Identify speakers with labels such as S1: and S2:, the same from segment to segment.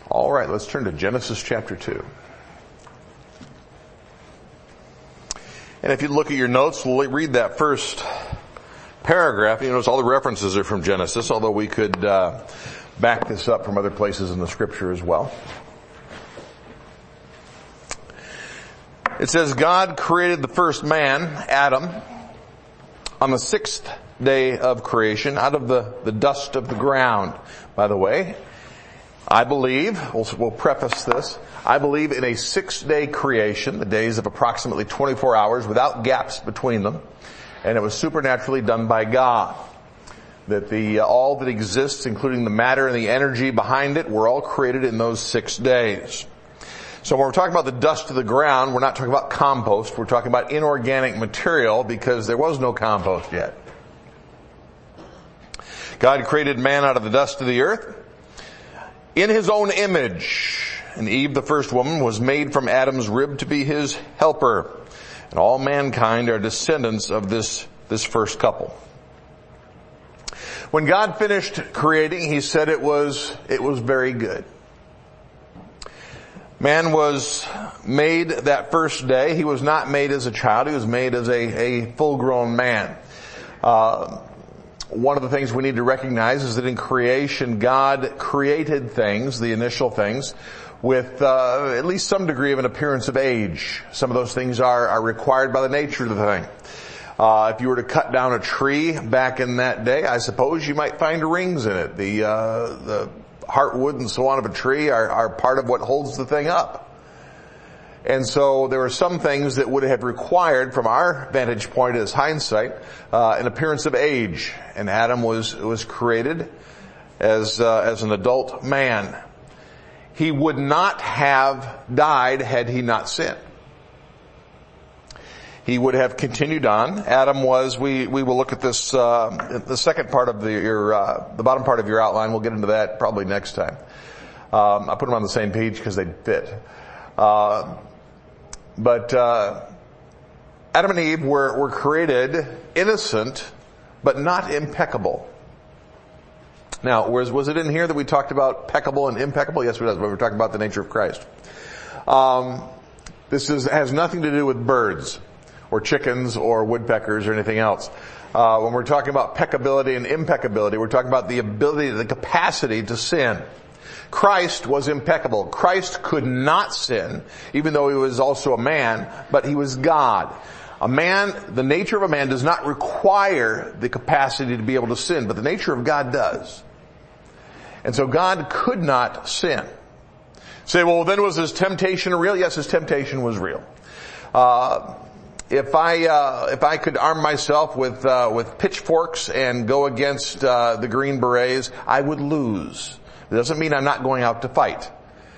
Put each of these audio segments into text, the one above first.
S1: All right, let's turn to Genesis chapter 2. And if you look at your notes, we'll read that first paragraph. You notice all the references are from Genesis, although we could back this up from other places in the scripture as well. It says, God created the first man, Adam, on the sixth day of creation out of the dust of the ground. By the way, I believe, we'll preface this, I believe in a 6-day creation, the days of approximately 24 hours without gaps between them, and it was supernaturally done by God. That all that exists, including the matter and the energy behind it, were all created in those 6 days. So when we're talking about the dust of the ground, we're not talking about compost, we're talking about inorganic material because there was no compost yet. God created man out of the dust of the earth in his own image. And Eve, the first woman, was made from Adam's rib to be his helper. And all mankind are descendants of this first couple. When God finished creating, he said it was very good. Man was made that first day. He was not made as a child. He was made as a full-grown man. One of the things we need to recognize is that in creation, God created things, the initial things, with at least some degree of an appearance of age. Some of those things are required by the nature of the thing. If you were to cut down a tree back in that day, I suppose you might find rings in it. The heartwood and so on of a tree are part of what holds the thing up. And so there are some things that would have required, from our vantage point as hindsight, an appearance of age. And Adam was created as an adult man. He would not have died had he not sinned. He would have continued on. Adam was, we will look at this, the second part of the bottom part of your outline. We'll get into that probably next time. I put them on the same page because they fit. But Adam and Eve were created innocent, but not impeccable. Now, was it in here that we talked about peccable and impeccable? Yes, it does, but we're talking about the nature of Christ. This has nothing to do with birds, or chickens, or woodpeckers, or anything else. When we're talking about peccability and impeccability, we're talking about the ability, the capacity to sin. Christ was impeccable. Christ could not sin, even though he was also a man, but he was God. A man, the nature of a man does not require the capacity to be able to sin, but the nature of God does. And so God could not sin. Say, well, then was his temptation real? Yes, his temptation was real. If I could arm myself with pitchforks and go against the Green Berets, I would lose. It doesn't mean I'm not going out to fight.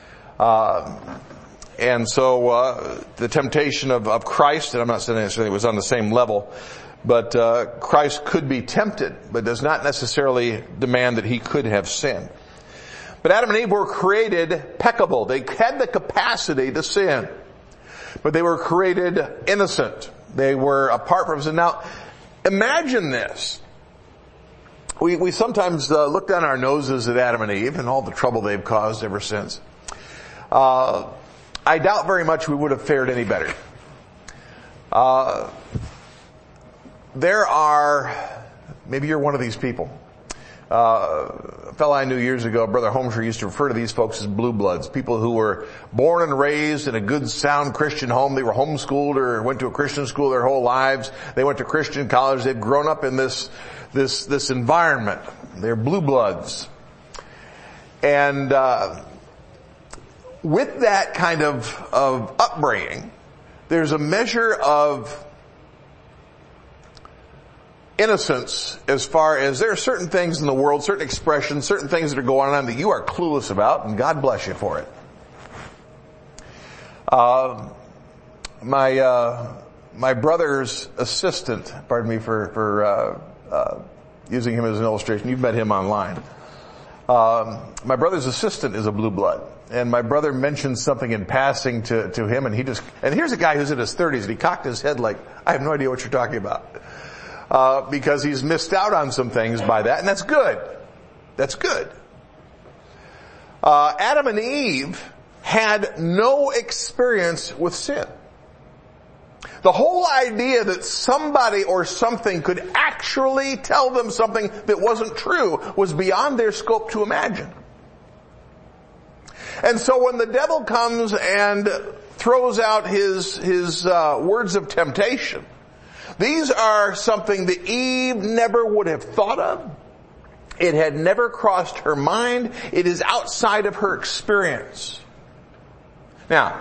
S1: And so the temptation of Christ, and I'm not saying necessarily it was on the same level, but Christ could be tempted, but does not necessarily demand that he could have sinned. But Adam and Eve were created peccable. They had the capacity to sin, but they were created innocent. They were apart from sin. Now, imagine this. We sometimes look down our noses at Adam and Eve and all the trouble they've caused ever since. I doubt very much we would have fared any better. Maybe you're one of these people. A fellow I knew years ago, Brother Holmesher, used to refer to these folks as blue bloods, people who were born and raised in a good, sound Christian home. They were homeschooled or went to a Christian school their whole lives. They went to Christian college. They've grown up in this environment. They're blue bloods. And with that kind of upbringing, there's a measure of innocence as far as there are certain things in the world, certain expressions, certain things that are going on that you are clueless about, and God bless you for it. My brother's assistant, pardon me for using him as an illustration. You've met him online. My brother's assistant is a blue blood. And my brother mentioned something in passing to him, and here's a guy who's in his 30s, and he cocked his head like, I have no idea what you're talking about. Because he's missed out on some things by that, and that's good. That's good. Adam and Eve had no experience with sin. The whole idea that somebody or something could actually tell them something that wasn't true was beyond their scope to imagine. And so when the devil comes and throws out his words of temptation, these are something that Eve never would have thought of. It had never crossed her mind. It is outside of her experience. Now,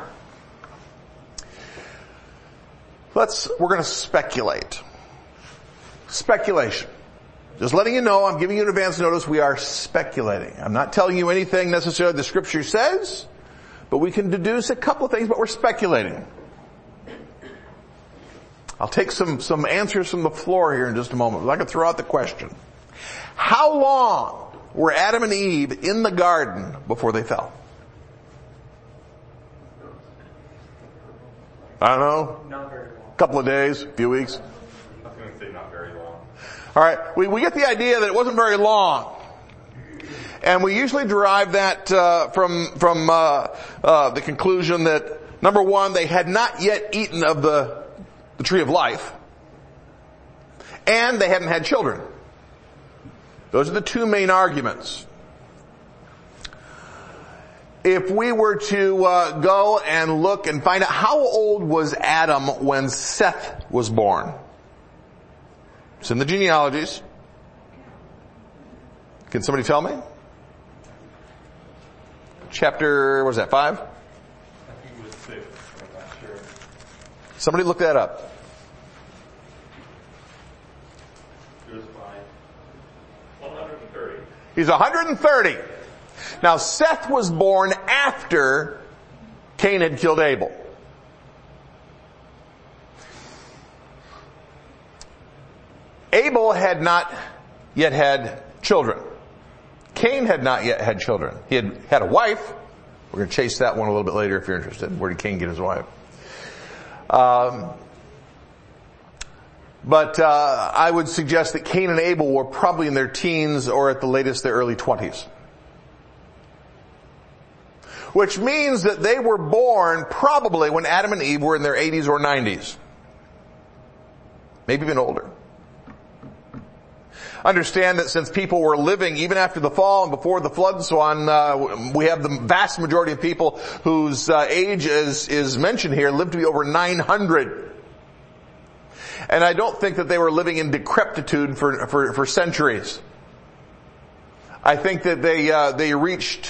S1: we're going to speculate. Speculation. Just letting you know, I'm giving you an advance notice, we are speculating. I'm not telling you anything necessarily the scripture says, but we can deduce a couple of things, but we're speculating. I'll take some answers from the floor here in just a moment. I can throw out the question. How long were Adam and Eve in the garden before they fell? I don't know.
S2: Not very long.
S1: A couple of days, a few weeks.
S2: I was going to say not very long.
S1: All right, we get the idea that it wasn't very long. And we usually derive that from the conclusion that, number one, they had not yet eaten of the tree of life, and they hadn't had children. Those are the two main arguments. If we were to go and look and find out how old was Adam when Seth was born. It's in the genealogies. Can somebody tell me? Chapter, what was that, 5?
S2: I think it was 6. I'm not sure.
S1: Somebody look that up.
S2: It was 5. 130.
S1: He's 130. Now Seth was born after Cain had killed Abel. Abel had not yet had children. Cain had not yet had children. He had had a wife. We're going to chase that one a little bit later if you're interested. Where did Cain get his wife? But I would suggest that Cain and Abel were probably in their teens or at the latest their early 20s. Which means that they were born probably when Adam and Eve were in their 80s or 90s. Maybe even older. Understand that since people were living even after the fall and before the flood and so on, we have the vast majority of people whose age is mentioned here lived to be over 900. And I don't think that they were living in decrepitude for centuries. I think that they reached,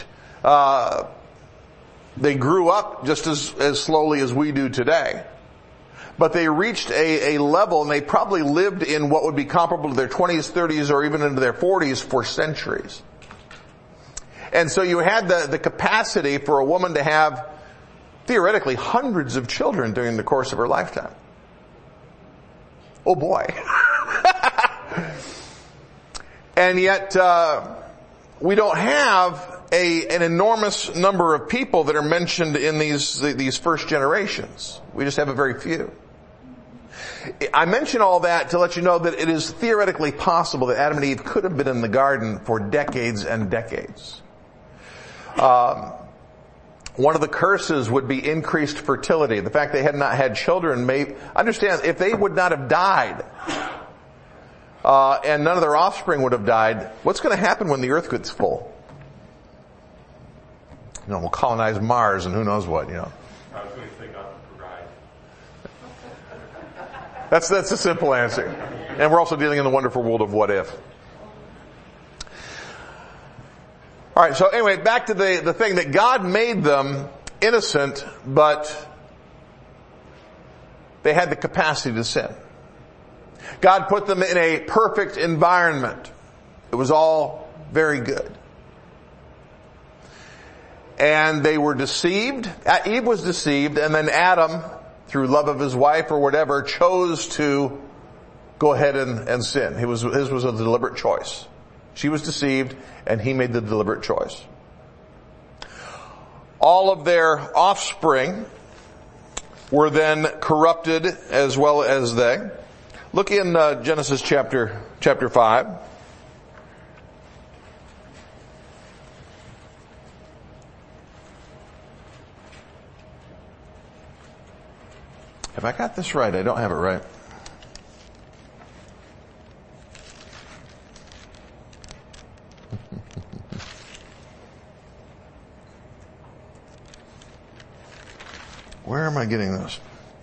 S1: they grew up just as slowly as we do today. But they reached a level, and they probably lived in what would be comparable to their 20s, 30s, or even into their 40s for centuries. And so you had the capacity for a woman to have, theoretically, hundreds of children during the course of her lifetime. Oh boy. And yet, we don't have an enormous number of people that are mentioned in these first generations. We just have a very few. I mention all that to let you know that it is theoretically possible that Adam and Eve could have been in the garden for decades and decades. One of the curses would be increased fertility. The fact they had not had children understand, if they would not have died, and none of their offspring would have died, what's going to happen when the earth gets full? We'll colonize Mars and who knows what,
S2: I was going to say God would provide.
S1: That's a simple answer. And we're also dealing in the wonderful world of what if. Alright, so anyway, back to the thing that God made them innocent, but they had the capacity to sin. God put them in a perfect environment. It was all very good. And they were deceived. Eve was deceived, and then Adam, through love of his wife or whatever, chose to go ahead and sin. His was a deliberate choice. She was deceived, and he made the deliberate choice. All of their offspring were then corrupted as well as they. Look in Genesis chapter 5. Have I got this right? I don't have it right. Where am I getting this?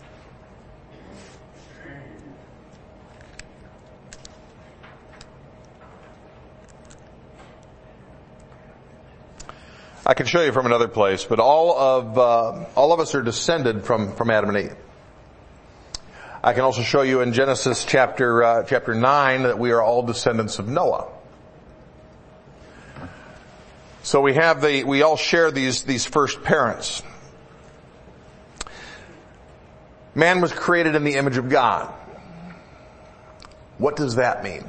S1: I can show you from another place, but all of us are descended from Adam and Eve. I can also show you in Genesis chapter 9 that we are all descendants of Noah. So we all share these first parents. Man was created in the image of God. What does that mean?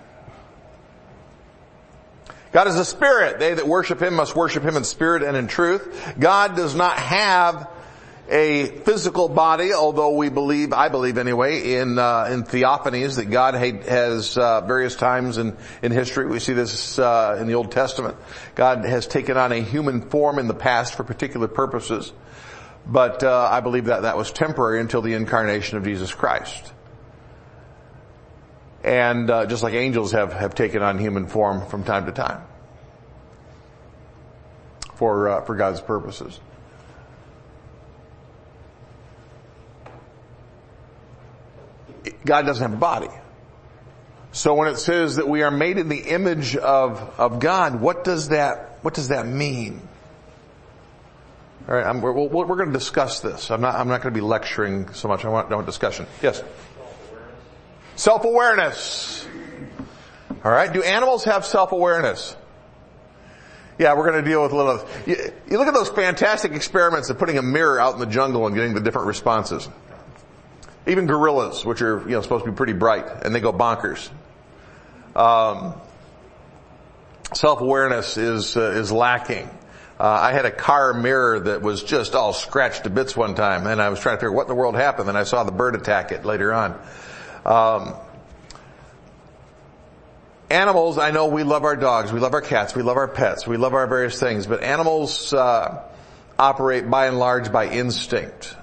S1: God is a spirit. They that worship Him must worship Him in spirit and in truth. God does not have a physical body, although I believe anyway, in theophanies that God has various times in history. We see this in the Old Testament. God has taken on a human form in the past for particular purposes. But I believe that was temporary until the incarnation of Jesus Christ. And just like angels have taken on human form from time to time for God's purposes. God doesn't have a body. So when it says that we are made in the image of God, what does that mean? All right, we're going to discuss this. I'm not going to be lecturing so much. I want discussion. Yes. Self-awareness. All right. Do animals have self-awareness? Yeah, we're going to deal with a little. You look at those fantastic experiments of putting a mirror out in the jungle and getting the different responses. Even gorillas, which are supposed to be pretty bright, and they go bonkers. Self-awareness is lacking. I had a car mirror that was just all scratched to bits one time, and I was trying to figure out what in the world happened, and I saw the bird attack it later on. Animals, I know we love our dogs, we love our cats, we love our pets, we love our various things, but animals operate by and large by instinct.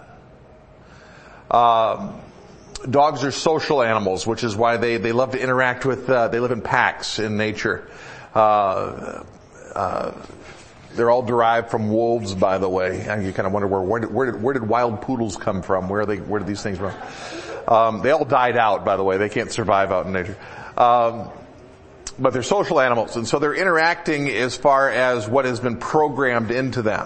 S1: Dogs are social animals, which is why they love to interact with, they live in packs in nature. They're all derived from wolves, by the way. And you kind of wonder where did wild poodles come from? Where did these things from? They all died out, by the way. They can't survive out in nature. But they're social animals, and so they're interacting as far as what has been programmed into them.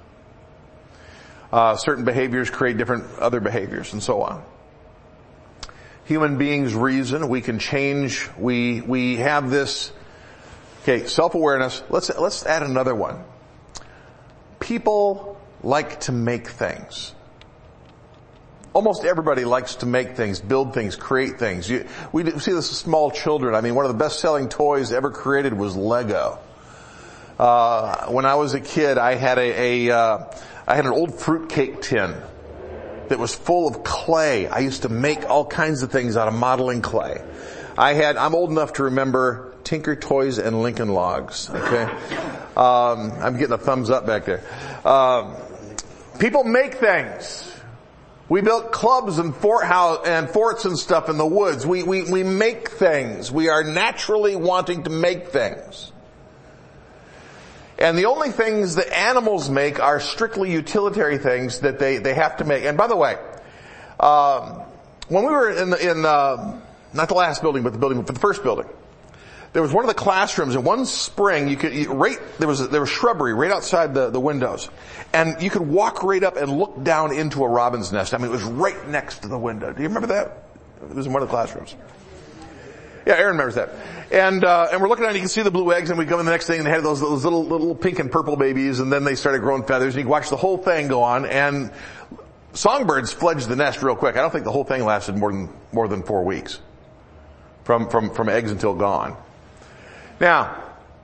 S1: Certain behaviors create different other behaviors, and so on. Human beings reason. We can change. We have this. Okay, self-awareness. Let's add another one. People like to make things. Almost everybody likes to make things, build things, create things. We see this with small children. I mean, one of the best-selling toys ever created was Lego. When I was a kid, I had I had an old fruitcake tin that was full of clay. I used to make all kinds of things out of modeling clay. I'm old enough to remember Tinker Toys and Lincoln Logs. Okay, I'm getting a thumbs up back there. People make things. We built clubs and forts and stuff in the woods. We make things. We are naturally wanting to make things. And the only things that animals make are strictly utilitarian things that they have to make. And by the way, when we were in not the last building, but the building for the first building, there was one of the classrooms, and one spring there was shrubbery right outside the windows. And you could walk right up and look down into a robin's nest. I mean, it was right next to the window. Do you remember that? It was in one of the classrooms. Yeah, Aaron remembers that. And we're looking at it, you can see the blue eggs, and we go in the next thing, and they had those little pink and purple babies, and then they started growing feathers, and you can watch the whole thing go on, and songbirds fledged the nest real quick. I don't think the whole thing lasted more than 4 weeks. From eggs until gone. Now,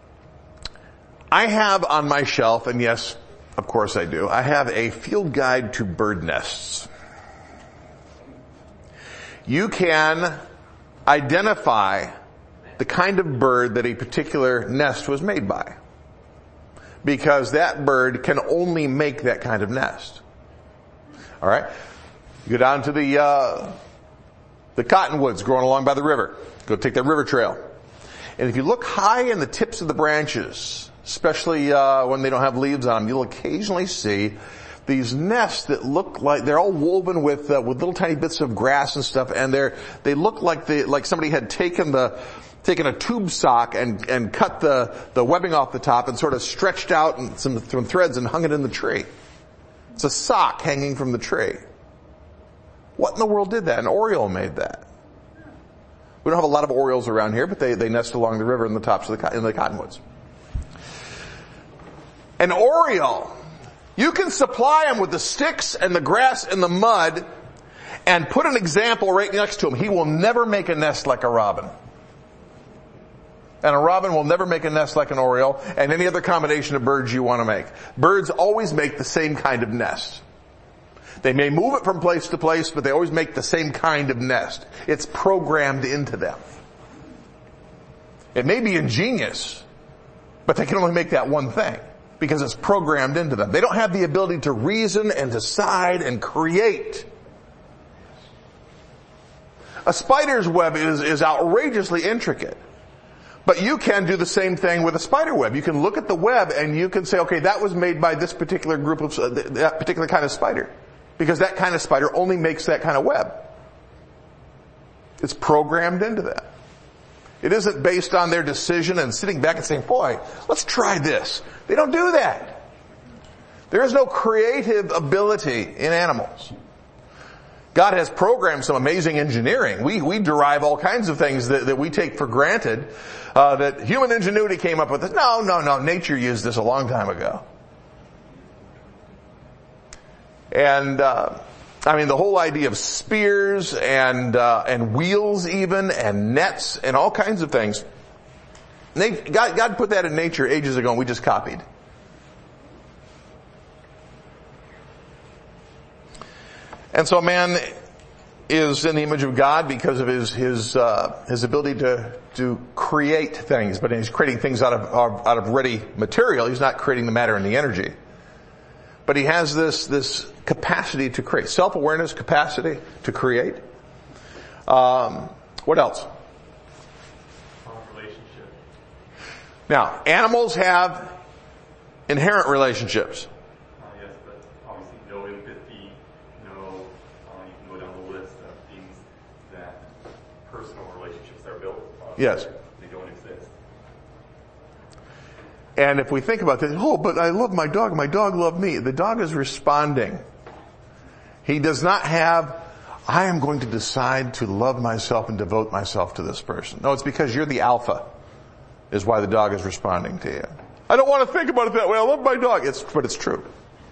S1: I have on my shelf, and yes, of course I do, I have a field guide to bird nests. You can identify the kind of bird that a particular nest was made by, because that bird can only make that kind of nest. All right? You go down to the cottonwoods growing along by the river. Go take that river trail. And if you look high in the tips of the branches, especially when they don't have leaves on them, you'll occasionally see these nests that look like they're all woven with little tiny bits of grass and stuff, and they look like somebody had taken a tube sock and cut the webbing off the top and sort of stretched out some threads and hung it in the tree. It's a sock hanging from the tree. What in the world did that? An oriole made that. We don't have a lot of orioles around here, but they nest along the river in the tops of in the cottonwoods. An oriole, you can supply him with the sticks and the grass and the mud and put an example right next to him. He will never make a nest like a robin. And a robin will never make a nest like an oriole and any other combination of birds you want to make. Birds always make the same kind of nest. They may move it from place to place, but they always make the same kind of nest. It's programmed into them. It may be ingenious, but they can only make that one thing because it's programmed into them. They don't have the ability to reason and decide and create. A spider's web is outrageously intricate. But you can do the same thing with a spider web. You can look at the web and you can say, okay, that was made by this particular group of, that particular kind of spider. Because that kind of spider only makes that kind of web. It's programmed into that. It isn't based on their decision and sitting back and saying, boy, let's try this. They don't do that. There is no creative ability in animals. God has programmed some amazing engineering. We derive all kinds of things that we take for granted, that human ingenuity came up with. No. Nature used this a long time ago. And, the whole idea of spears and wheels even and nets and all kinds of things. God put that in nature ages ago and we just copied. And so man is in the image of God because of his ability to create things, but he's creating things out of ready material. He's not creating the matter and the energy. But he has this capacity to create. Self-awareness, capacity to create. What else?
S2: Relationship.
S1: Now, animals have inherent relationships.
S2: Yes, but obviously no empathy, you can go down the list of things that personal relationships are built on.
S1: Yes.
S2: They don't exist.
S1: And if we think about this, but I love my dog loved me. The dog is responding. He does not have, I am going to decide to love myself and devote myself to this person. No, it's because you're the alpha is why the dog is responding to you. I don't want to think about it that way. I love my dog. But it's true.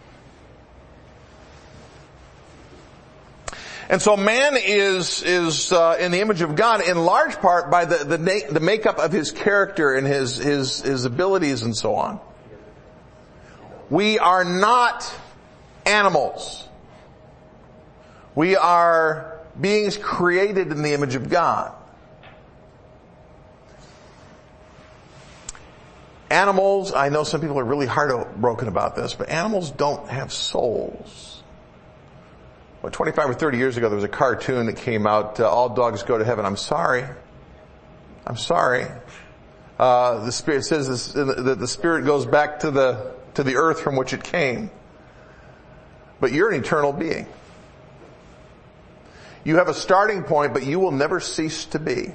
S1: And so man is in the image of God in large part by the makeup of his character and his abilities and so on. We are not animals. We are beings created in the image of God. Animals, I know some people are really heartbroken about this, but animals don't have souls. 25 or 30 years ago, there was a cartoon that came out, All Dogs Go to Heaven. I'm sorry. The Spirit says that the Spirit goes back to the earth from which it came. But you're an eternal being. You have a starting point, but you will never cease to be.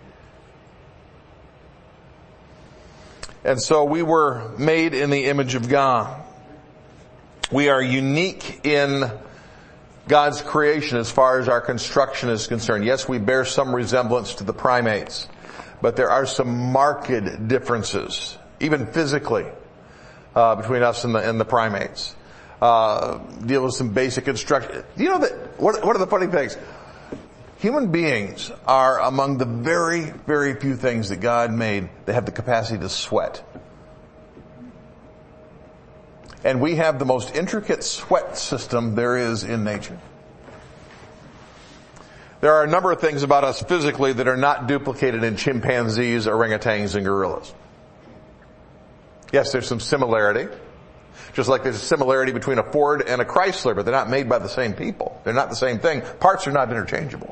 S1: And so we were made in the image of God. We are unique in God's creation as far as our construction is concerned. Yes, we bear some resemblance to the primates, but there are some marked differences, even physically, between us and the primates. Deal with some basic construction. You know that, what are the funny things? Human beings are among the very, very few things that God made that have the capacity to sweat. And we have the most intricate sweat system there is in nature. There are a number of things about us physically that are not duplicated in chimpanzees, orangutans, and gorillas. Yes, there's some similarity. Just like there's a similarity between a Ford and a Chrysler, but they're not made by the same people. They're not the same thing. Parts are not interchangeable.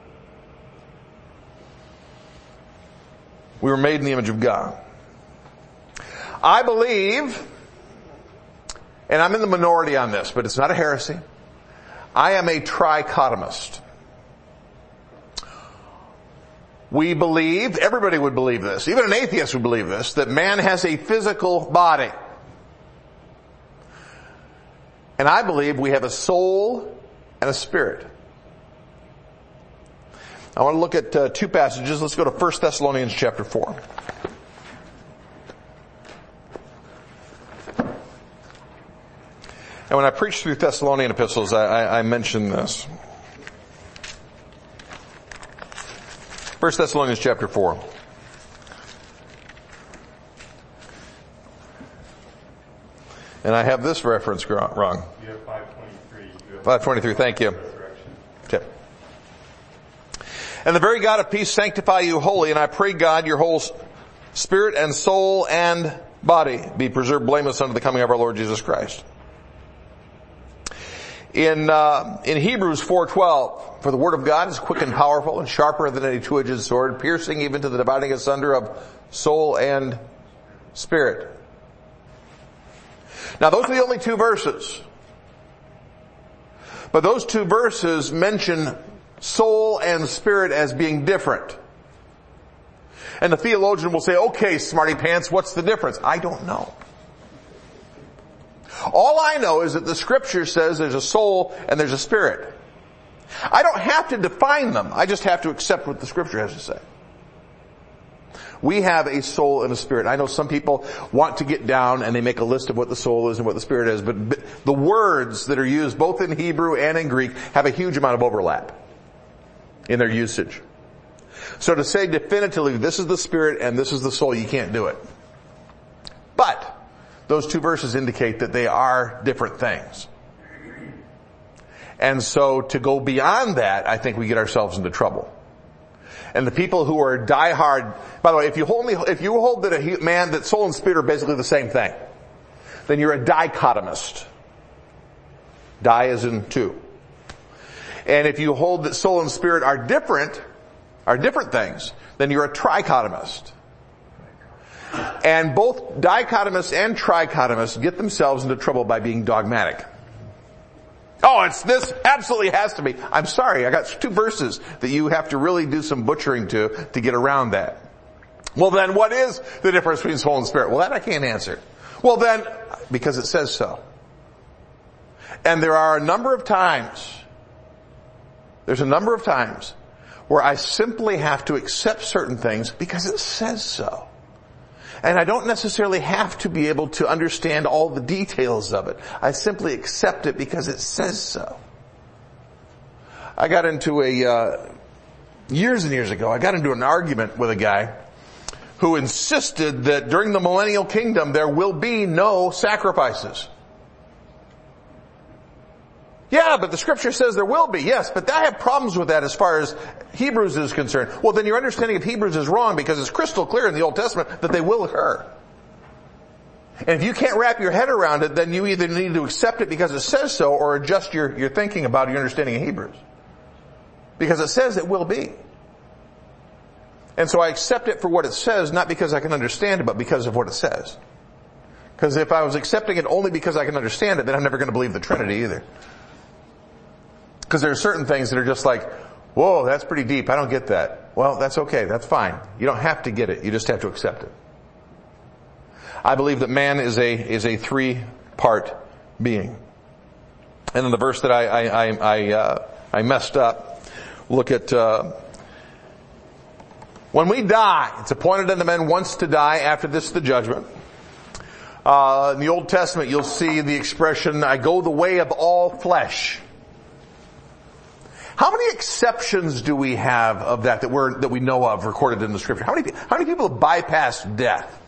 S1: We were made in the image of God. I believe, and I'm in the minority on this, but it's not a heresy, I am a trichotomist. We believe, everybody would believe this, even an atheist would believe this, that man has a physical body. And I believe we have a soul and a spirit. I want to look at two passages. Let's go to 1 Thessalonians chapter 4. And when I preach through Thessalonian epistles, I mention this. 1 Thessalonians chapter 4. And I have this reference wrong.
S2: You have 5:23.
S1: 5:23, thank you. Okay. And the very God of peace sanctify you wholly, and I pray God your whole spirit and soul and body be preserved blameless unto the coming of our Lord Jesus Christ. In Hebrews 4:12, for the word of God is quick and powerful and sharper than any two-edged sword, piercing even to the dividing asunder of soul and spirit. Now those are the only two verses. But those two verses mention soul and spirit as being different. And the theologian will say, okay, smarty pants, what's the difference? I don't know. All I know is that the scripture says there's a soul and there's a spirit. I don't have to define them. I just have to accept what the scripture has to say. We have a soul and a spirit. I know some people want to get down and they make a list of what the soul is and what the spirit is, but the words that are used both in Hebrew and in Greek have a huge amount of overlap in their usage. So to say definitively this is the spirit and this is the soul, you can't do it. But those two verses indicate that they are different things. And so to go beyond that, I think we get ourselves into trouble. And the people who are diehard, by the way, if you hold that a man, that soul and spirit are basically the same thing, then you're a dichotomist. Di is in two. And if you hold that soul and spirit are different things, then you're a trichotomist. And both dichotomists and trichotomists get themselves into trouble by being dogmatic. Oh, it's this, absolutely has to be. I'm sorry, I got two verses that you have to really do some butchering to get around that. Well then, what is the difference between soul and spirit? Well, that I can't answer. Well then, because it says so. And there's a number of times where I simply have to accept certain things because it says so. And I don't necessarily have to be able to understand all the details of it. I simply accept it because it says so. I got into years and years ago, I got into an argument with a guy who insisted that during the millennial kingdom there will be no sacrifices. Yeah, but the scripture says there will be. Yes, but I have problems with that as far as Hebrews is concerned. Well, then your understanding of Hebrews is wrong because it's crystal clear in the Old Testament that they will occur. And if you can't wrap your head around it, then you either need to accept it because it says so or adjust your thinking about your understanding of Hebrews. Because it says it will be. And so I accept it for what it says, not because I can understand it, but because of what it says. Because if I was accepting it only because I can understand it, then I'm never going to believe the Trinity either. Because there are certain things that are just like, whoa, that's pretty deep. I don't get that. Well, that's okay. That's fine. You don't have to get it. You just have to accept it. I believe that man is a three-part being. And in the verse that I messed up, look at, when we die, it's appointed unto men once to die, after this the judgment. In the Old Testament, you'll see the expression, I go the way of all flesh. How many exceptions do we have of that we know of recorded in the scripture? How many people have bypassed death?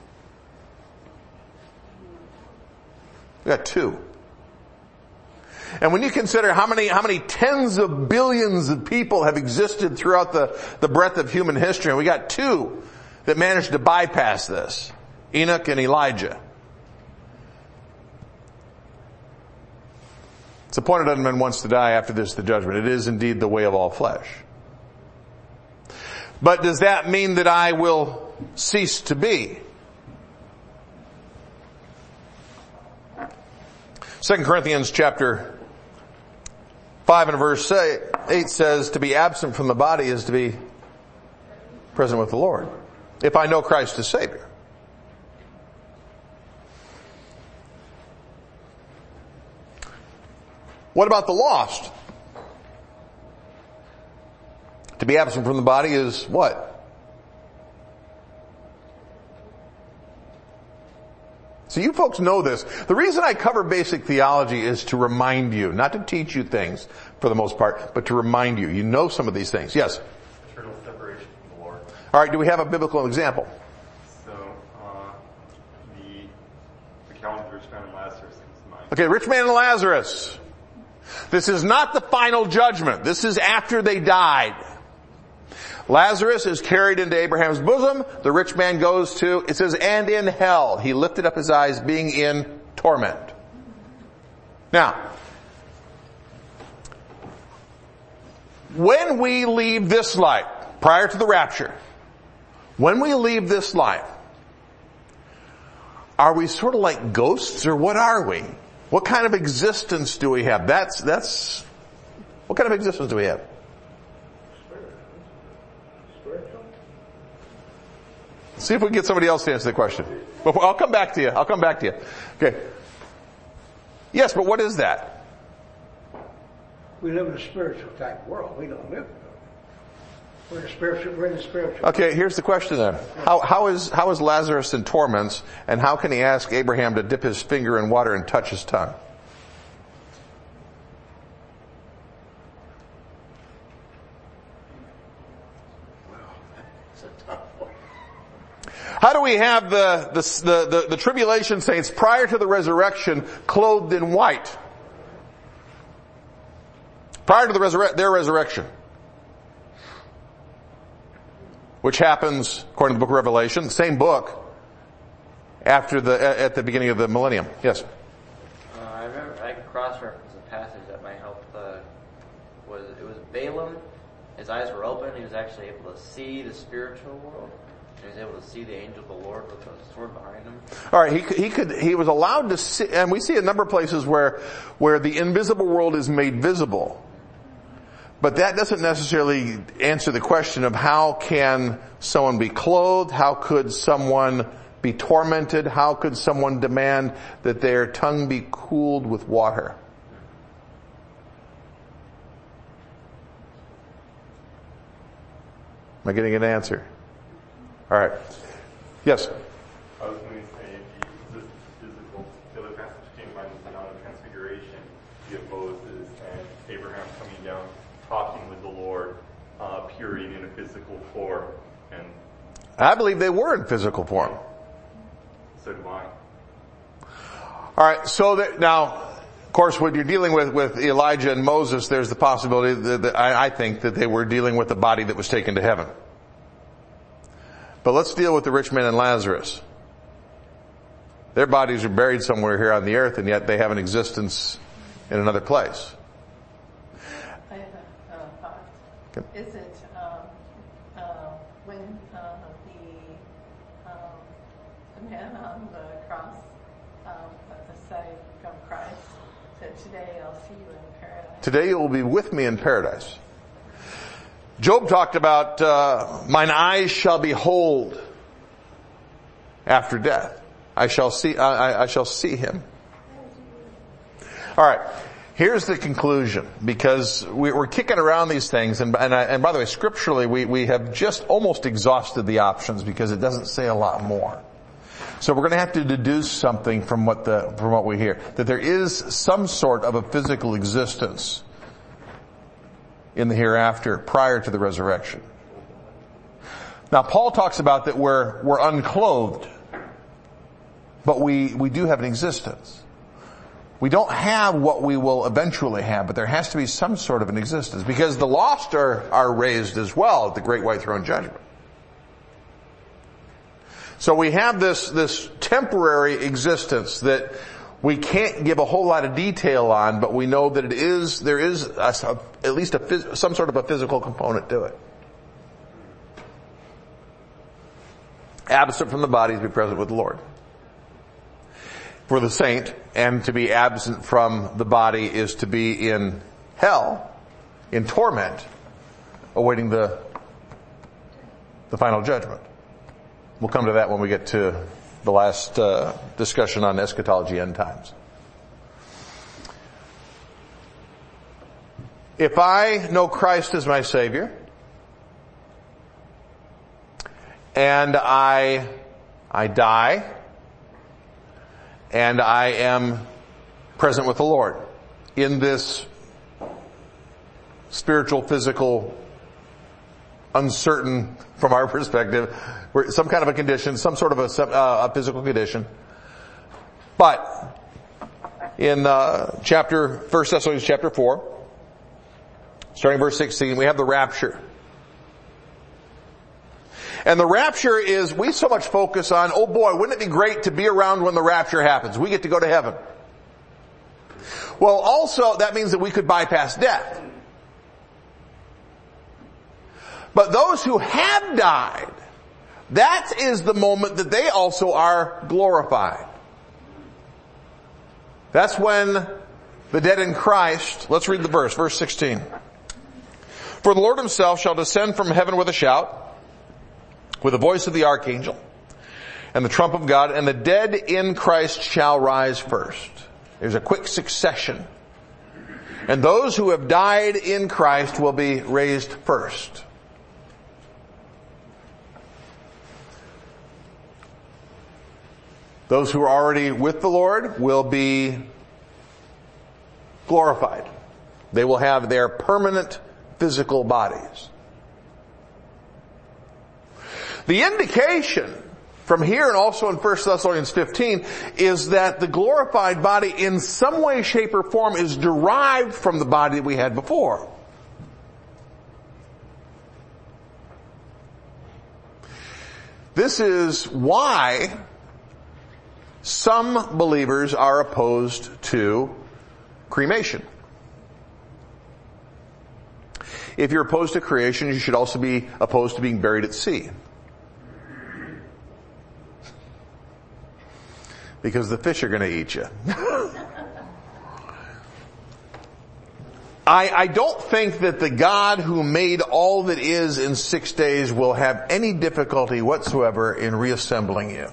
S1: We got two. And when you consider how many tens of billions of people have existed throughout the breadth of human history, and we got two that managed to bypass this. Enoch and Elijah. It's appointed unto men once to die, after this the judgment. It is indeed the way of all flesh. But does that mean that I will cease to be? 2 Corinthians chapter 5 and verse 8 says, to be absent from the body is to be present with the Lord, if I know Christ as Savior. What about the lost? To be absent from the body is what? So you folks know this. The reason I cover basic theology is to remind you, not to teach you things for the most part, but to remind you. You know some of these things. Yes?
S2: Eternal separation from the Lord.
S1: All right, do we have a biblical example?
S2: So, the account of the rich man and Lazarus comes to mind.
S1: Okay, rich man and Lazarus. This is not the final judgment. This is after they died. Lazarus is carried into Abraham's bosom. The rich man goes to, it says, and in hell. He lifted up his eyes, being in torment. Now, when we leave this life, prior to the rapture, when we leave this life, are we sort of like ghosts, or what are we? What kind of existence do we have? That's, what kind of existence do we have? See if we can get somebody else to answer the question. But I'll come back to you. Okay. Yes, but what is that?
S3: We live in a spiritual type world. We don't live in it. We're in the spiritual.
S1: Okay, here's the question then. How is Lazarus in torments, and how can he ask Abraham to dip his finger in water and touch his tongue? How do we have the tribulation saints prior to the resurrection clothed in white? Prior to their resurrection. Which happens, according to the book of Revelation, the same book, at the beginning of the millennium. Yes?
S4: I remember, I can cross-reference a passage that might help. It was Balaam. His eyes were open. He was actually able to see the spiritual world. He was able to see the angel of the Lord with a sword behind him.
S1: All right, he was allowed to see, and we see a number of places where the invisible world is made visible. But that doesn't necessarily answer the question of how can someone be clothed? How could someone be tormented? How could someone demand that their tongue be cooled with water? Am I getting an answer? All right. Yes?
S2: I was going to say, the physical, the other passage came to mind was the Mount of Transfiguration. You have Moses and Abraham coming down, talking with the Lord, appearing in a physical form. And
S1: I believe they were in physical form.
S2: So do I.
S1: All right, so that now, of course, when you're dealing with Elijah and Moses, there's the possibility that I think that they were dealing with the body that was taken to heaven. But let's deal with the rich man and Lazarus. Their bodies are buried somewhere here on the earth, and yet they have an existence in another place.
S5: I have a thought.
S1: Okay.
S5: Is it when the man on the cross at the side of Christ said, "Today I'll see you in paradise"?
S1: Today you will be with me in paradise. Job talked about, mine eyes shall behold after death. I shall see him. All right. Here's the conclusion, because we're kicking around these things, and by the way, scripturally, we have just almost exhausted the options because it doesn't say a lot more. So we're going to have to deduce something from what we hear, that there is some sort of a physical existence in the hereafter prior to the resurrection. Now, Paul talks about that we're unclothed, but we do have an existence. We don't have what we will eventually have, but there has to be some sort of an existence, because the lost are raised as well at the great white throne judgment. So we have this temporary existence that we can't give a whole lot of detail on, but we know that there is at least some sort of a physical component to it. Absent from the body is to be present with the Lord. For the saint, and to be absent from the body is to be in hell, in torment, awaiting the final judgment. We'll come to that when we get to the last discussion on eschatology, end times. If I know Christ as my Savior, and I die, and I am present with the Lord in this spiritual, physical, uncertain from our perspective, some kind of a condition, some sort of a physical condition. But in 1 Thessalonians chapter 4, starting verse 16, we have the rapture. And the rapture is, we so much focus on, oh boy, wouldn't it be great to be around when the rapture happens? We get to go to heaven. Well, also, that means that we could bypass death. But those who have died, that is the moment that they also are glorified. That's when the dead in Christ, let's read the verse 16. For the Lord himself shall descend from heaven with a shout, with the voice of the archangel, and the trump of God, and the dead in Christ shall rise first. There's a quick succession. And those who have died in Christ will be raised first. Those who are already with the Lord will be glorified. They will have their permanent physical bodies. The indication from here and also in 1 Thessalonians 15 is that the glorified body in some way, shape, or form is derived from the body that we had before. This is why some believers are opposed to cremation. If you're opposed to creation, you should also be opposed to being buried at sea. Because the fish are going to eat you. I don't think that the God who made all that is in 6 days will have any difficulty whatsoever in reassembling you.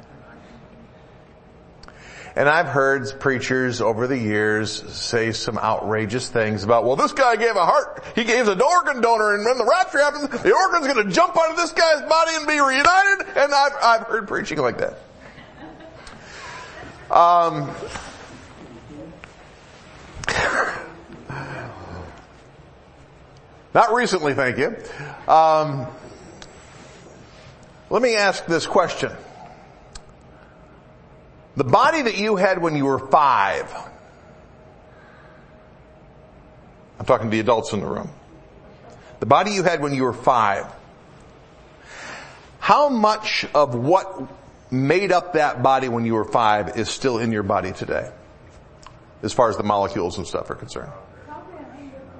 S1: And I've heard preachers over the years say some outrageous things about, well, this guy gave a heart, he gave an organ donor, and when the rapture happens, the organ's going to jump out of this guy's body and be reunited. And I've heard preaching like that. Not recently, thank you. Let me ask this question. The body that you had when you were 5, I'm talking to the adults in the room. The body you had when you were 5, how much of what made up that body when you were 5 is still in your body today? As far as the molecules and stuff are concerned.
S5: Probably 100%.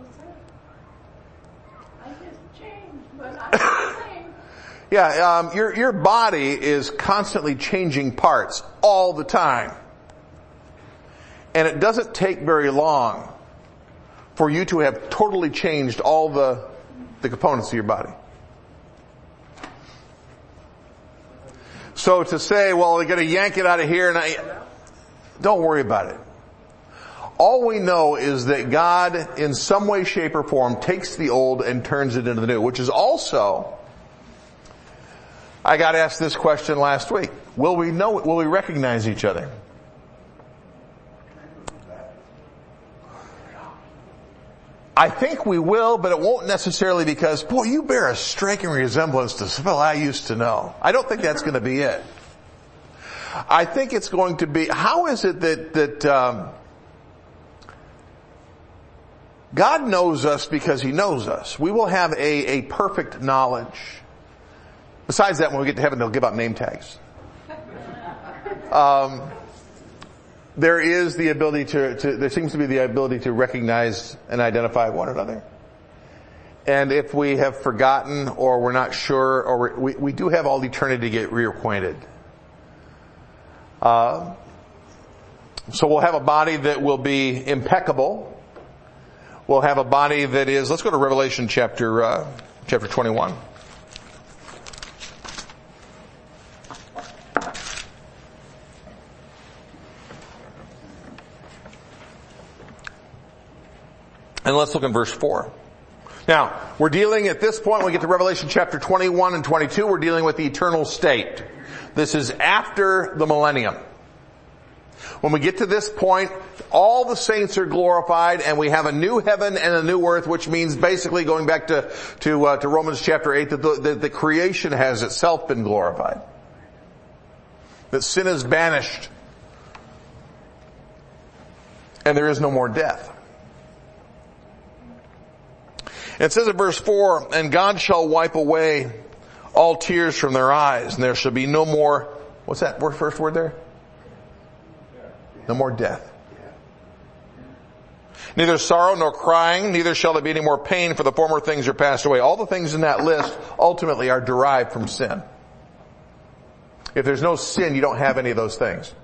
S5: I just changed, but I'm the same.
S1: Yeah, your body is constantly changing parts all the time. And it doesn't take very long for you to have totally changed all the components of your body. So to say, well, they're going to yank it out of here, and don't worry about it. All we know is that God, in some way, shape, or form, takes the old and turns it into the new, which is also, I got asked this question last week. Will we recognize each other? I think we will, but it won't necessarily because, boy, you bear a striking resemblance to someone I used to know. I don't think that's going to be it. I think it's going to be, how is it that God knows us because He knows us? We will have a perfect knowledge. Besides that, when we get to heaven, they'll give out name tags. there is the ability there seems to be the ability to recognize and identify one another. And if we have forgotten or we're not sure, or we do have all eternity to get reacquainted. So we'll have a body that will be impeccable. We'll have a body that is, let's go to Revelation chapter 21. And let's look in verse 4. Now, we're dealing at this point, when we get to Revelation chapter 21 and 22, we're dealing with the eternal state. This is after the millennium. When we get to this point, all the saints are glorified and we have a new heaven and a new earth, which means basically going back to Romans chapter 8, that the creation has itself been glorified. That sin is banished. And there is no more death. It says in verse 4, and God shall wipe away all tears from their eyes, and there shall be no more, what's that first word there? No more death. Neither sorrow nor crying, neither shall there be any more pain, for the former things are passed away. All the things in that list ultimately are derived from sin. If there's no sin, you don't have any of those things.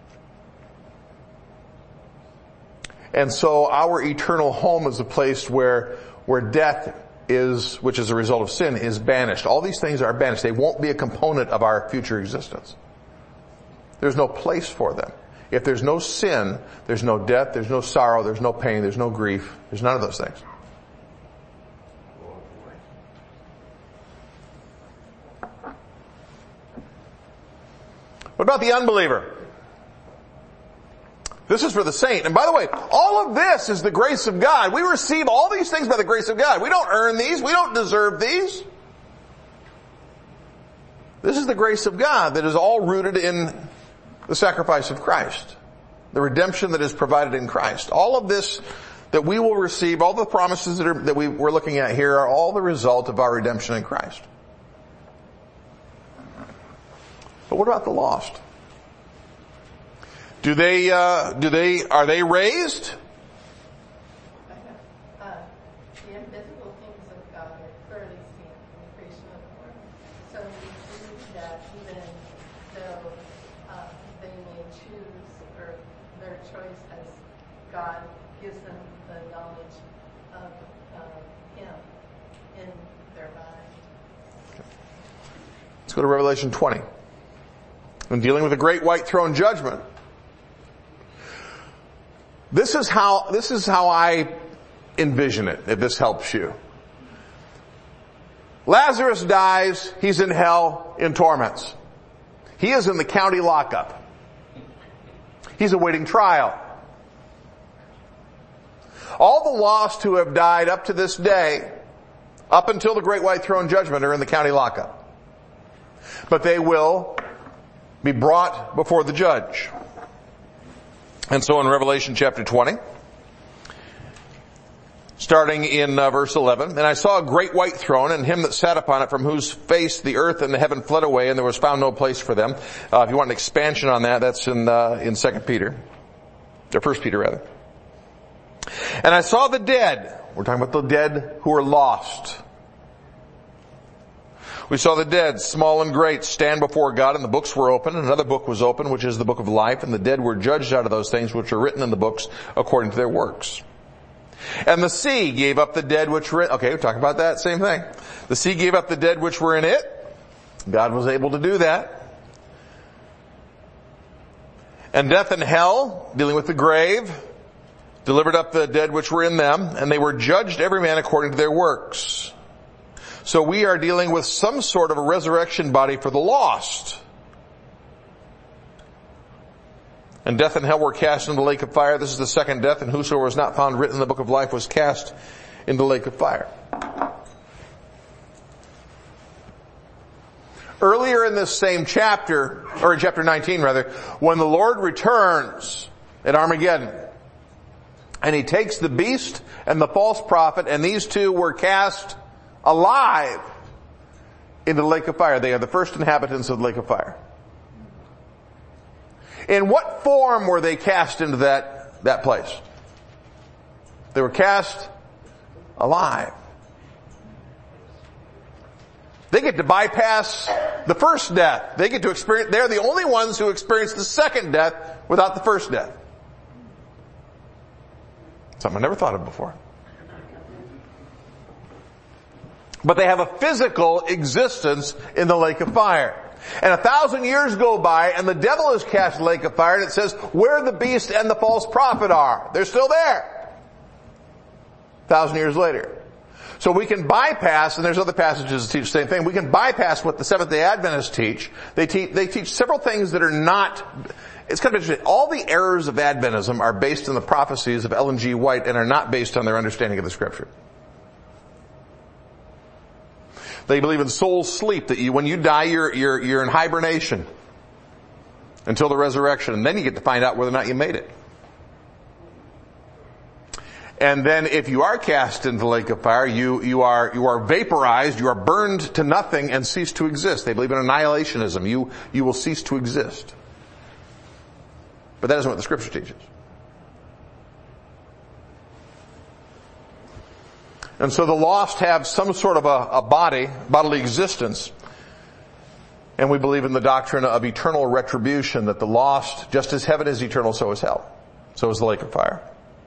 S1: And so our eternal home is a place where death is, which is a result of sin, is banished. All these things are banished. They won't be a component of our future existence. There's no place for them. If there's no sin, there's no death, there's no sorrow, there's no pain, there's no grief, there's none of those things. What about the unbeliever? This is for the saint. And by the way, all of this is the grace of God. We receive all these things by the grace of God. We don't earn these. We don't deserve these. This is the grace of God that is all rooted in the sacrifice of Christ. The redemption that is provided in Christ. All of this that we will receive, all the promises that we're looking at here are all the result of our redemption in Christ. But what about the lost? Are they raised?
S5: The invisible things of God are clearly seen in the creation of the world. So we believe that even though they may choose, or their choice as God gives them the knowledge of Him in their mind.
S1: Let's go to Revelation 20. When dealing with the great white throne judgment, This is how I envision it, if this helps you. Lazarus dies, he's in hell in torments. He is in the county lockup. He's awaiting trial. All the lost who have died up to this day, up until the great white throne judgment, are in the county lockup. But they will be brought before the judge. And so in Revelation chapter 20, starting in verse 11, and I saw a great white throne and him that sat upon it, from whose face the earth and the heaven fled away, and there was found no place for them. If you want an expansion on that, that's in 2 Peter, or 1 Peter rather. And I saw the dead. We're talking about the dead who are lost. We saw the dead, small and great, stand before God, and the books were open. Another book was open, which is the book of life, and the dead were judged out of those things which are written in the books according to their works. And the sea gave up the dead which were in, okay, we're talking about that same thing. The sea gave up the dead which were in it. God was able to do that. And death and hell, dealing with the grave, delivered up the dead which were in them, and they were judged every man according to their works. So we are dealing with some sort of a resurrection body for the lost. And death and hell were cast into the lake of fire. This is the second death, and whosoever was not found written in the book of life was cast into the lake of fire. Earlier in this same chapter, or in chapter 19 rather, when the Lord returns at Armageddon, and He takes the beast and the false prophet, and these two were cast alive into the lake of fire. They are the first inhabitants of the lake of fire. In what form were they cast into that place? They were cast alive. They get to bypass the first death. They get to experience, they're the only ones who experience the second death without the first death. Something I never thought of before. But they have a physical existence in the lake of fire. And 1,000 years go by and the devil is cast in the lake of fire, and it says where the beast and the false prophet are. They're still there. 1,000 years later. So we can bypass, and there's other passages that teach the same thing, we can bypass what the Seventh-day Adventists teach. They teach several things that are not, it's kind of interesting. All the errors of Adventism are based on the prophecies of Ellen G. White and are not based on their understanding of the Scripture. They believe in soul sleep, that when you die, you're in hibernation until the resurrection, and then you get to find out whether or not you made it. And then if you are cast into the lake of fire, you are vaporized, you are burned to nothing and cease to exist. They believe in annihilationism. You will cease to exist. But that isn't what the Scripture teaches. And so the lost have some sort of a bodily existence. And we believe in the doctrine of eternal retribution, that the lost, just as heaven is eternal, so is hell. So is the lake of fire.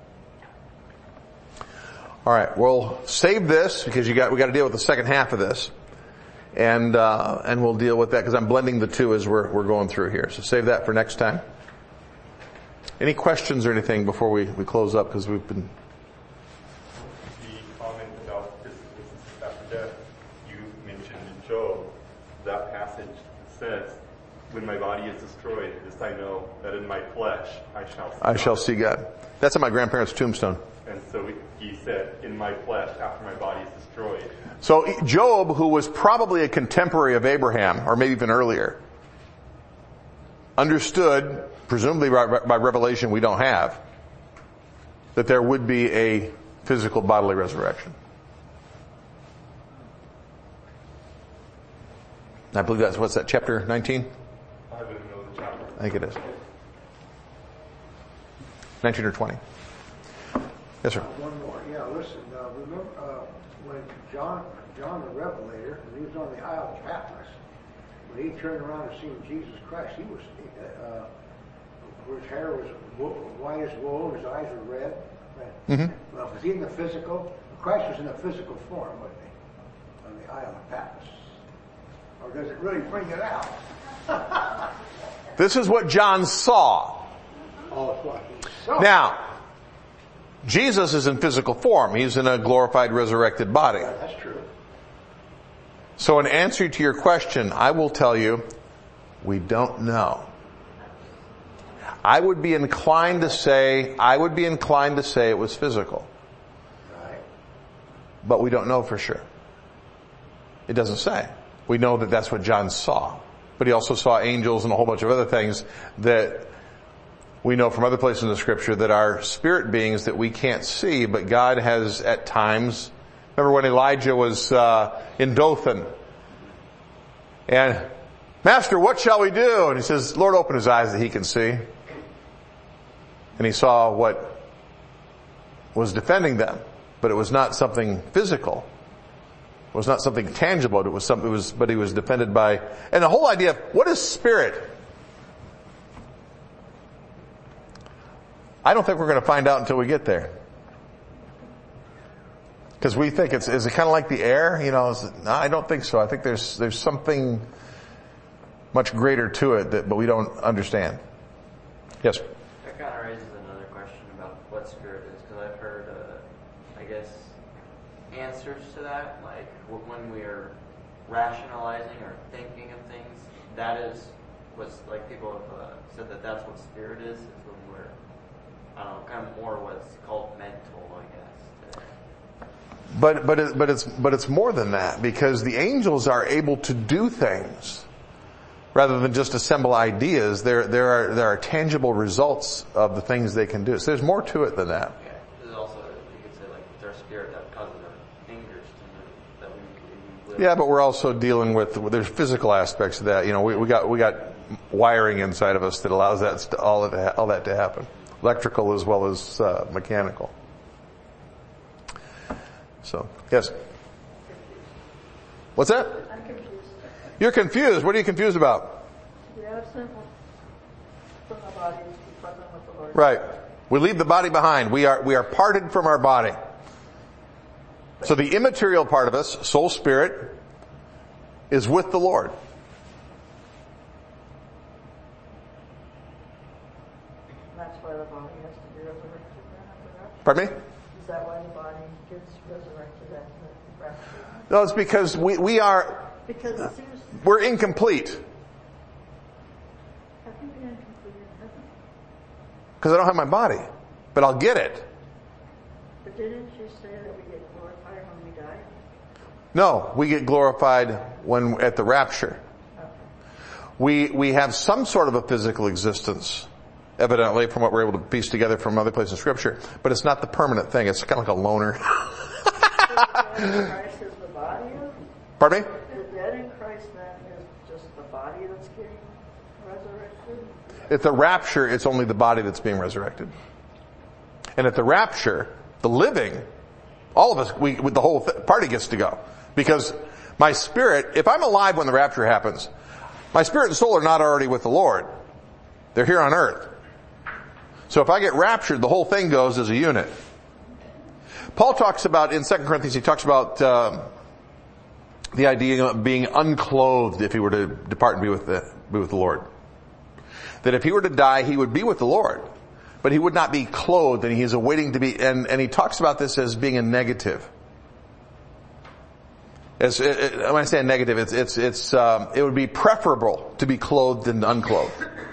S1: All right, we'll save this because we got to deal with the second half of this, and we'll deal with that because I'm blending the two as we're going through here. So save that for next time. Any questions or anything before we close up, because we've been.
S2: The comment about physical existence after death, you mentioned in Job, that passage says, "When my body is destroyed, this I know, that in my flesh I shall see God."
S1: That's on my grandparents' tombstone.
S2: And so he said, "In my flesh, after my body is destroyed."
S1: So Job, who was probably a contemporary of Abraham, or maybe even earlier, understood, presumably by revelation we don't have, that there would be a physical bodily resurrection. I believe that's, what's that, chapter 19?
S2: I wouldn't know the chapter.
S1: I think it is. 19 or 20. Yes, sir.
S3: One more. Yeah, listen, remember when John the Revelator, when he was on the Isle of Patmos, when he turned around and seen Jesus Christ, his hair was white as wool, his eyes were red. Mm-hmm. Well, was he in the physical? Christ was in a physical form, wasn't he? On the Isle of Patmos. Or does it really bring it out?
S1: This is what John saw.
S3: Oh, it's what he saw.
S1: Now, Jesus is in physical form. He's in a glorified, resurrected body.
S3: Yeah, that's true.
S1: So in answer to your question, I will tell you, we don't know. I would be inclined to say it was physical.
S3: Right.
S1: But we don't know for sure. It doesn't say. We know that that's what John saw. But he also saw angels and a whole bunch of other things that we know from other places in the Scripture that are spirit beings that we can't see, but God has at times. Remember when Elijah was in Dothan, and, "Master, what shall we do?" And he says, "Lord, open his eyes that he can see." And he saw what was defending them, but it was not something physical. It was not something tangible. It was something. But he was defended by. And the whole idea of what is spirit? I don't think we're going to find out until we get there. Because we think is it kind of like the air? No, I don't think so. I think there's something much greater to it but we don't understand. Yes?
S4: That kind of raises another question about what spirit is, because I've heard, answers to that, like when we are rationalizing or thinking of things, that is what's, like people have said that's what spirit is when we're, kind of more what's called mental, I guess.
S1: But it's more than that, because the angels are able to do things rather than just assemble ideas. There are tangible results of the things they can do. So there's more to it than that.
S4: Yeah, there's also, you could say, like their spirit that causes our fingers to move, that we live.
S1: Yeah, but we're also dealing with there's physical aspects of that. We got wiring inside of us that allows all that to happen. Electrical as well as mechanical. So, yes. What's that?
S6: I'm confused.
S1: You're confused. What are you confused about?
S6: The absent from the body is to be present with the Lord.
S1: Right. We leave the body behind. We are parted from our body. So the immaterial part of us, soul, spirit, is with the Lord.
S6: And that's why the body has to be resurrected then after that?
S1: Pardon me?
S6: Is that why the body gets resurrected after the rapture?
S1: No, it's because we are,
S6: Because it seems,
S1: we're incomplete.
S6: how can we be incomplete in heaven?
S1: Because I don't have my body. But I'll get it.
S6: But didn't you say that we get glorified when we die?
S1: No, we get glorified when at the rapture.
S6: Okay.
S1: We have some sort of a physical existence, evidently, from what we're able to piece together from other places in Scripture. But it's not the permanent thing. It's kind of like a loner.
S6: Christ is the body of?
S1: Pardon me?
S6: The dead in Christ then is just the body that's getting resurrected?
S1: At the rapture, it's only the body that's being resurrected. And at the rapture, the living, all of us, with the whole party gets to go. Because my spirit, if I'm alive when the rapture happens, my spirit and soul are not already with the Lord. They're here on earth. So if I get raptured, the whole thing goes as a unit. Paul talks about, in 2 Corinthians, he talks about the idea of being unclothed if he were to depart and be with the Lord. That if he were to die, he would be with the Lord. But he would not be clothed, and he is awaiting to be, and he talks about this as being a negative. When I say a negative, it would be preferable to be clothed than unclothed.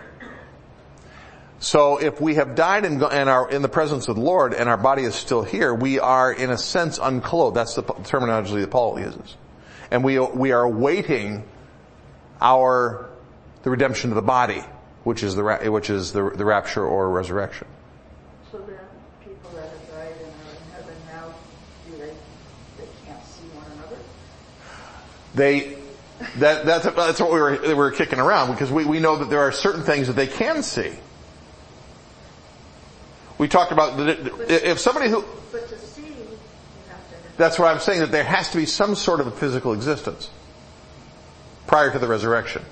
S1: So if we have died and are in the presence of the Lord and our body is still here, we are in a sense unclothed. That's the terminology that Paul uses. And we are awaiting the redemption of the body, which is the rapture or resurrection.
S6: So then people that have died and are in heaven now, they can't see one another?
S1: That's what we were kicking around, because we know that there are certain things that they can see. We talked about if somebody who...
S6: But to see, you have to...
S1: That's what I'm saying, that there has to be some sort of a physical existence prior to the resurrection.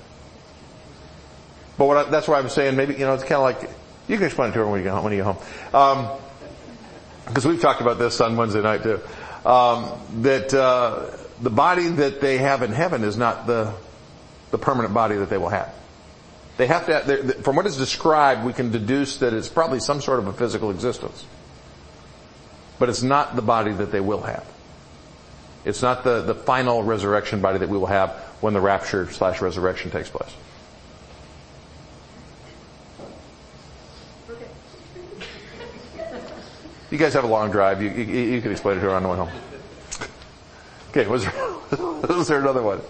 S1: But that's why I'm saying maybe, it's kind of like, you can explain it to her when you get home. Because we've talked about this on Wednesday night too. That the body that they have in heaven is not the permanent body that they will have. They have to, from what is described, we can deduce that it's probably some sort of a physical existence. But it's not the body that they will have. It's not the final resurrection body that we will have when the rapture/resurrection takes place. You guys have a long drive. You can explain it to her on the way home. Okay, was there another one?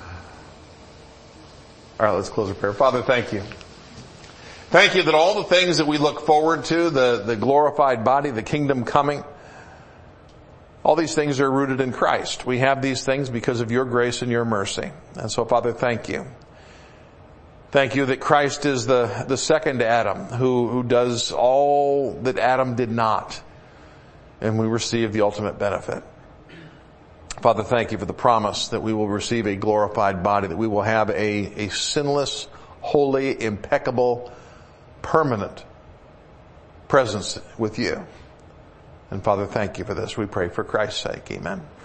S1: All right, let's close our prayer. Father, thank you. Thank you that all the things that we look forward to, the glorified body, the kingdom coming, all these things are rooted in Christ. We have these things because of your grace and your mercy. And so, Father, thank you. Thank you that Christ is the second Adam who does all that Adam did not. And we receive the ultimate benefit. Father, thank you for the promise that we will receive a glorified body, that we will have a sinless, holy, impeccable, permanent presence with you. And Father, thank you for this. We pray for Christ's sake. Amen.